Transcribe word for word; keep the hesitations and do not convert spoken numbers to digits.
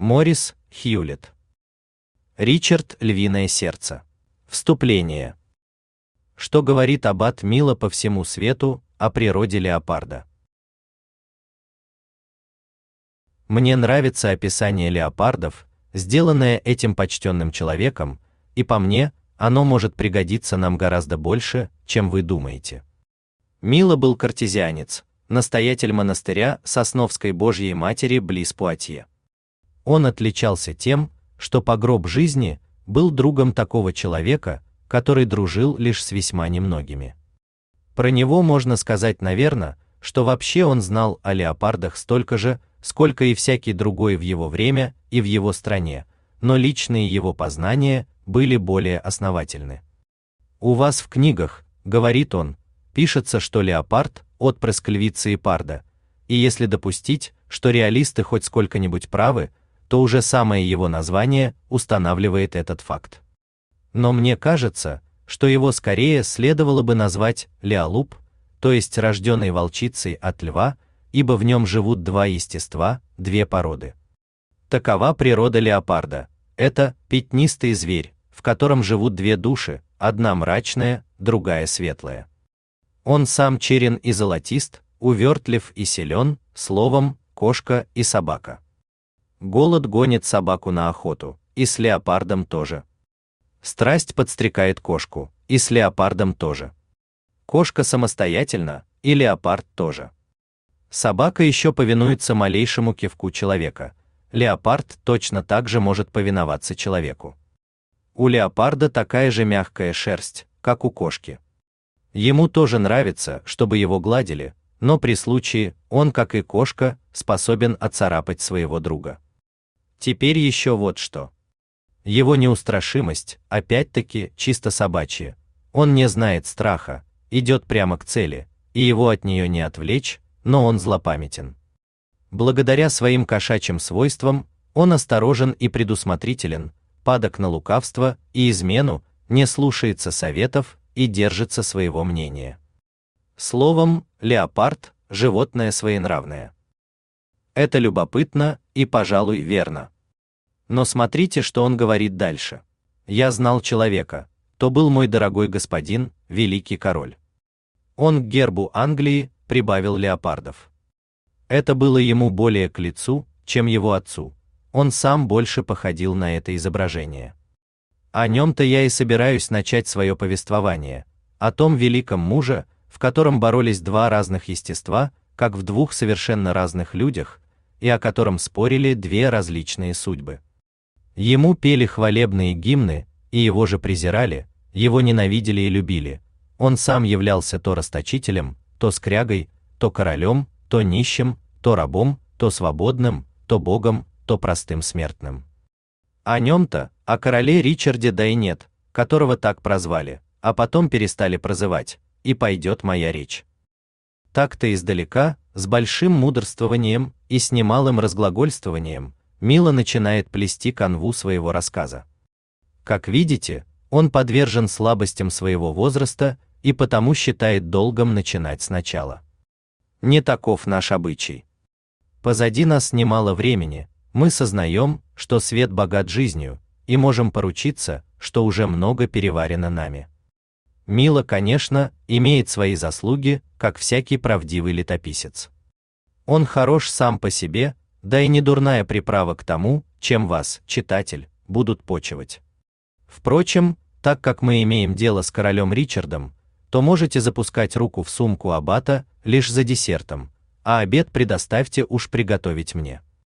Морис Хьюлетт. Ричард «Львиное сердце». Вступление. Что говорит аббат Мило по всему свету о природе леопарда? Мне нравится описание леопардов, сделанное этим почтенным человеком, и по мне, оно может пригодиться нам гораздо больше, чем вы думаете. Мило был картезианец, настоятель монастыря Сосновской Божьей Матери близ Пуатье. Он отличался тем, что по гроб жизни был другом такого человека, который дружил лишь с весьма немногими. Про него можно сказать, наверное, что вообще он знал о леопардах столько же, сколько и всякий другой в его время и в его стране, но личные его познания были более основательны. У вас в книгах, говорит он, пишется, что леопард – отпрыск львицы и парда, и если допустить, что реалисты хоть сколько-нибудь правы, то уже самое его название устанавливает этот факт. Но мне кажется, что его скорее следовало бы назвать леолуп, то есть рожденной волчицей от льва, ибо в нем живут два естества, две породы. Такова природа леопарда. Это пятнистый зверь, в котором живут две души, одна мрачная, другая светлая. Он сам черен и золотист, увертлив и силен, словом, кошка и собака. Голод гонит собаку на охоту, и с леопардом тоже. Страсть подстрекает кошку, и с леопардом тоже. Кошка самостоятельна, и леопард тоже. Собака еще повинуется малейшему кивку человека. Леопард точно так же может повиноваться человеку. У леопарда такая же мягкая шерсть, как у кошки. Ему тоже нравится, чтобы его гладили, но при случае он, как и кошка, способен оцарапать своего друга. Теперь еще вот что. Его неустрашимость, опять-таки, чисто собачья. Он не знает страха, идет прямо к цели, и его от нее не отвлечь, но он злопамятен. Благодаря своим кошачьим свойствам, он осторожен и предусмотрителен, падок на лукавство и измену, не слушается советов и держится своего мнения. Словом, леопард – животное своенравное. Это любопытно и, пожалуй, верно. Но смотрите, что он говорит дальше. Я знал человека, то был мой дорогой господин, великий король. Он к гербу Англии прибавил леопардов. Это было ему более к лицу, чем его отцу. Он сам больше походил на это изображение. О нем-то я и собираюсь начать свое повествование, о том великом муже, в котором боролись два разных естества, как в двух совершенно разных людях, и о котором спорили две различные судьбы. Ему пели хвалебные гимны, и его же презирали, его ненавидели и любили. Он сам являлся то расточителем, то скрягой, то королем, то нищим, то рабом, то свободным, то богом, то простым смертным. О нем-то, о короле Ричарде да и нет, которого так прозвали, а потом перестали прозывать, и пойдет моя речь. Так-то издалека, с большим мудрствованием и с немалым разглагольствованием, Мило начинает плести канву своего рассказа. Как видите, он подвержен слабостям своего возраста и потому считает долгом начинать сначала. Не таков наш обычай. Позади нас немало времени, мы сознаем, что свет богат жизнью, и можем поручиться, что уже много переварено нами. Мило, конечно, имеет свои заслуги, как всякий правдивый летописец. Он хорош сам по себе, да и не дурная приправа к тому, чем вас, читатель, будут почивать. Впрочем, так как мы имеем дело с королем Ричардом, то можете запускать руку в сумку аббата лишь за десертом, а обед предоставьте уж приготовить мне.